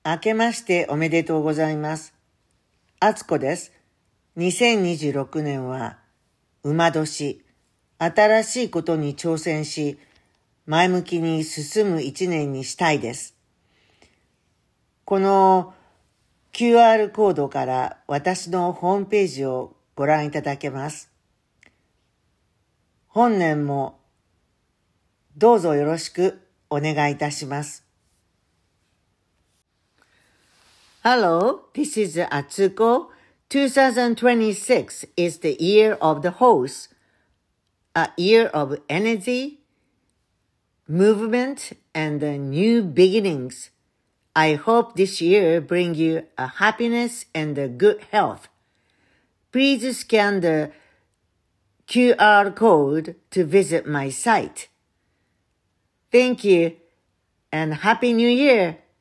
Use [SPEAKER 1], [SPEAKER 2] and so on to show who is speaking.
[SPEAKER 1] 明けましておめでとうございます。あつこです。2026年は馬年、新しいことに挑戦し、前向きに進む一年にしたいです。この QR コードから私のホームページをご覧いただけます。本年もどうぞよろしくお願いいたします。Hello, this is Atsuko. 2026 is the year of the horse, a year of energy, movement, and new beginnings. I hope this year bring you a happiness and a good health. Please scan the QR code to visit my site. Thank you and Happy New Year!